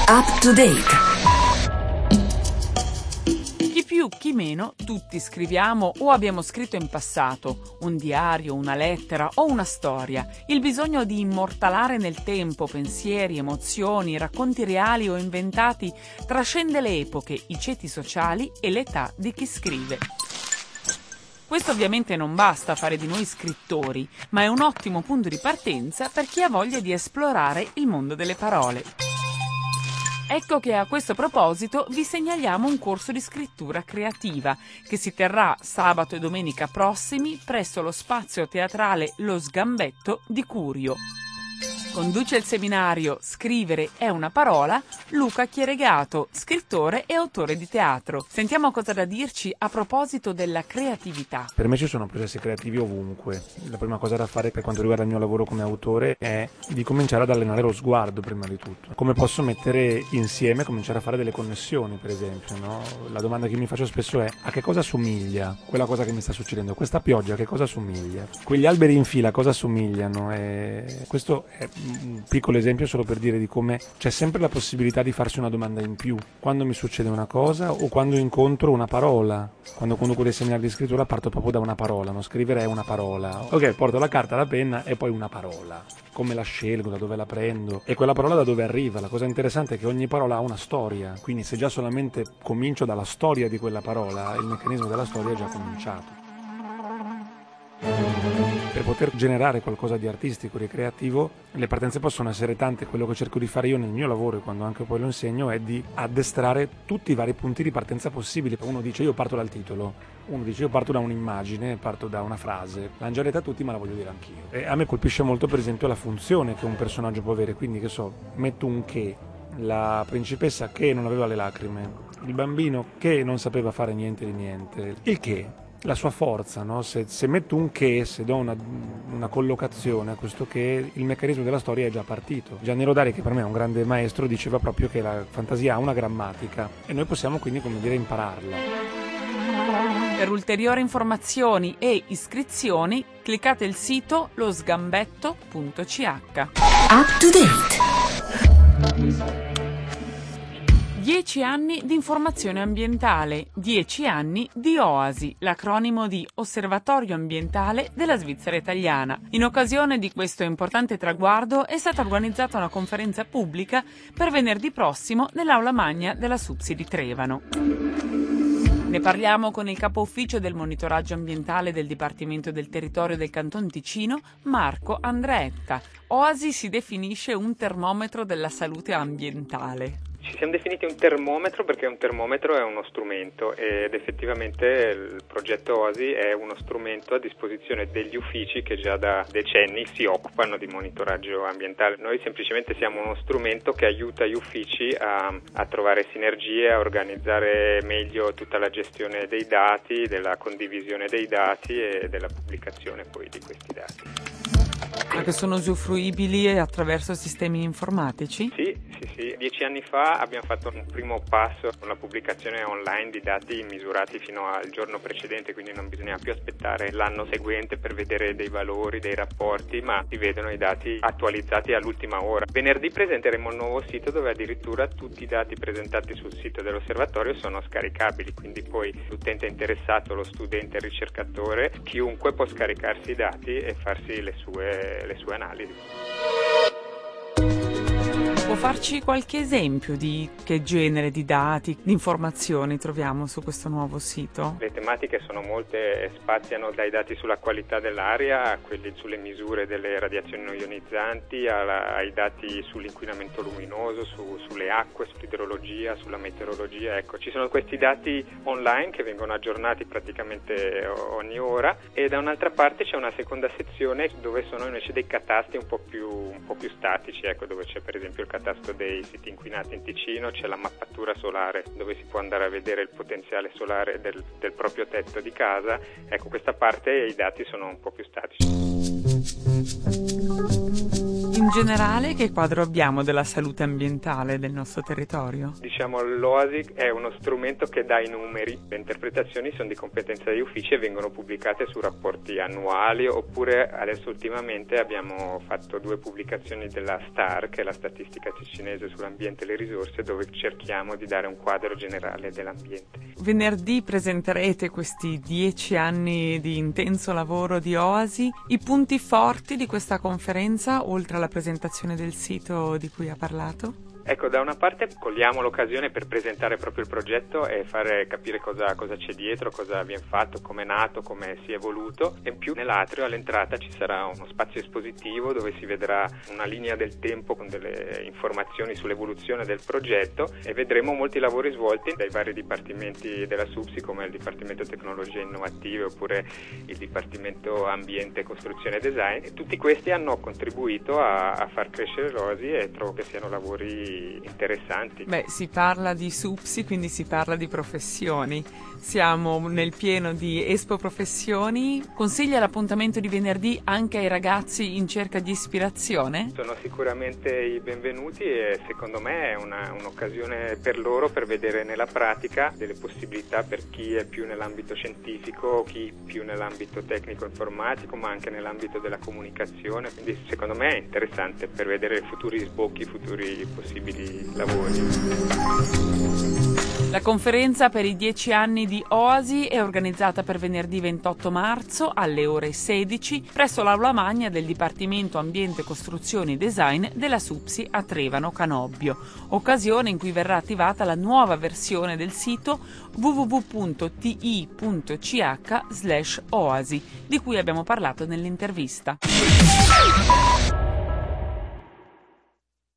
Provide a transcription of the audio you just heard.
Up to date. Chi più, chi meno, tutti scriviamo o abbiamo scritto in passato un diario, una lettera o una storia. Il bisogno di immortalare nel tempo pensieri, emozioni, racconti reali o inventati trascende le epoche, i ceti sociali e l'età di chi scrive. Questo ovviamente non basta a fare di noi scrittori, ma è un ottimo punto di partenza per chi ha voglia di esplorare il mondo delle parole. Ecco che a questo proposito vi segnaliamo un corso di scrittura creativa che si terrà sabato e domenica prossimi presso lo spazio teatrale Lo Sgambetto di Curio. Conduce il seminario Scrivere è una parola Luca Chieregato, scrittore e autore di teatro. Sentiamo cosa da dirci a proposito della creatività. Per me ci sono processi creativi ovunque. La prima cosa da fare per quanto riguarda il mio lavoro come autore è di cominciare ad allenare lo sguardo prima di tutto. Come posso mettere insieme, cominciare a fare delle connessioni, per esempio, no? La domanda che mi faccio spesso è: a che cosa assomiglia quella cosa che mi sta succedendo? Questa pioggia a che cosa assomiglia? Quegli alberi in fila a cosa assomigliano? Questo è un piccolo esempio solo per dire di come c'è sempre la possibilità di farsi una domanda in più quando mi succede una cosa o quando incontro una parola. Quando conduco dei seminari di scrittura parto proprio da una parola, no? Scrivere è una parola. Ok, porto la carta, la penna e poi una parola. Come la scelgo, da dove la prendo e quella parola da dove arriva. La cosa interessante è che ogni parola ha una storia, quindi se già solamente comincio dalla storia di quella parola, il meccanismo della storia è già cominciato. Per poter generare qualcosa di artistico, di creativo, le partenze possono essere tante. Quello che cerco di fare io nel mio lavoro e quando anche poi lo insegno è di addestrare tutti i vari punti di partenza possibili. Uno dice io parto dal titolo, uno dice io parto da un'immagine, parto da una frase. L'hanno già detta tutti ma la voglio dire anch'io. E a me colpisce molto per esempio la funzione che un personaggio può avere, quindi che so, metto un che, la principessa che non aveva le lacrime, il bambino che non sapeva fare niente di niente, il che. La sua forza, no? Se metto un che, se do una collocazione a questo che, il meccanismo della storia è già partito. Gianni Rodari, che per me è un grande maestro, diceva proprio che la fantasia ha una grammatica e noi possiamo quindi, come dire, impararla. Per ulteriori informazioni e iscrizioni cliccate il sito losgambetto.ch. Up to date. 10 anni di informazione ambientale, 10 anni di OASI, l'acronimo di Osservatorio Ambientale della Svizzera Italiana. In occasione di questo importante traguardo è stata organizzata una conferenza pubblica per venerdì prossimo nell'aula magna della SUPSI di Trevano. Ne parliamo con il capo ufficio del monitoraggio ambientale del Dipartimento del Territorio del Canton Ticino, Marco Andreetta. OASI si definisce un termometro della salute ambientale. Ci siamo definiti un termometro perché un termometro è uno strumento ed effettivamente il progetto OASI è uno strumento a disposizione degli uffici che già da decenni si occupano di monitoraggio ambientale. Noi semplicemente siamo uno strumento che aiuta gli uffici a trovare sinergie, a organizzare meglio tutta la gestione dei dati, della condivisione dei dati e della pubblicazione poi di questi dati. Che sono usufruibili attraverso sistemi informatici? Sì. 10 anni fa abbiamo fatto un primo passo con la pubblicazione online di dati misurati fino al giorno precedente, quindi non bisogna più aspettare l'anno seguente per vedere dei valori, dei rapporti, ma si vedono i dati attualizzati all'ultima ora. Venerdì presenteremo il nuovo sito dove addirittura tutti i dati presentati sul sito dell'osservatorio sono scaricabili, quindi poi l'utente interessato, lo studente, il ricercatore, chiunque può scaricarsi i dati e farsi le sue analisi. Può farci qualche esempio di che genere di dati, di informazioni troviamo su questo nuovo sito? Le tematiche sono molte, spaziano dai dati sulla qualità dell'aria a quelli sulle misure delle radiazioni non ionizzanti, ai dati sull'inquinamento luminoso, sulle acque, sull'idrologia, sulla meteorologia. Ecco, ci sono questi dati online che vengono aggiornati praticamente ogni ora e da un'altra parte c'è una seconda sezione dove sono invece dei catasti un po' più statici, ecco, dove c'è per esempio il catasto dei siti inquinati in Ticino, c'è la mappatura solare dove si può andare a vedere il potenziale solare del proprio tetto di casa. Ecco, questa parte i dati sono un po' più statici. In In generale, che quadro abbiamo della salute ambientale del nostro territorio? Diciamo, l'OASI è uno strumento che dà i numeri. Le interpretazioni sono di competenza degli uffici e vengono pubblicate su rapporti annuali, oppure adesso ultimamente abbiamo fatto 2 pubblicazioni della STAR, che è la statistica cinese sull'ambiente e le risorse, dove cerchiamo di dare un quadro generale dell'ambiente. Venerdì presenterete questi 10 anni di intenso lavoro di OASI. I punti forti di questa conferenza, oltre alla presentazione del sito di cui ha parlato? Ecco, da una parte cogliamo l'occasione per presentare proprio il progetto e fare capire cosa c'è dietro, cosa viene fatto, come è nato, come si è evoluto, e in più nell'atrio all'entrata ci sarà uno spazio espositivo dove si vedrà una linea del tempo con delle informazioni sull'evoluzione del progetto, e vedremo molti lavori svolti dai vari dipartimenti della SUPSI, come il Dipartimento Tecnologie Innovative oppure il Dipartimento Ambiente, Costruzione e Design, e tutti questi hanno contribuito a far crescere l'OASI, e trovo che siano lavori interessanti. Beh, si parla di SUPSI, quindi si parla di professioni. Siamo nel pieno di Expo Professioni. Consiglia l'appuntamento di venerdì anche ai ragazzi in cerca di ispirazione? Sono sicuramente i benvenuti, e secondo me è un'occasione per loro per vedere nella pratica delle possibilità per chi è più nell'ambito scientifico, chi più nell'ambito tecnico-informatico, ma anche nell'ambito della comunicazione. Quindi secondo me è interessante per vedere futuri sbocchi, futuri possibili lavori. La conferenza per i 10 anni di OASI è organizzata per venerdì 28 marzo alle ore 16 presso l'Aula Magna del Dipartimento Ambiente, Costruzioni e Design della SUPSI a Trevano Canobbio, occasione in cui verrà attivata la nuova versione del sito www.ti.ch/oasi, di cui abbiamo parlato nell'intervista.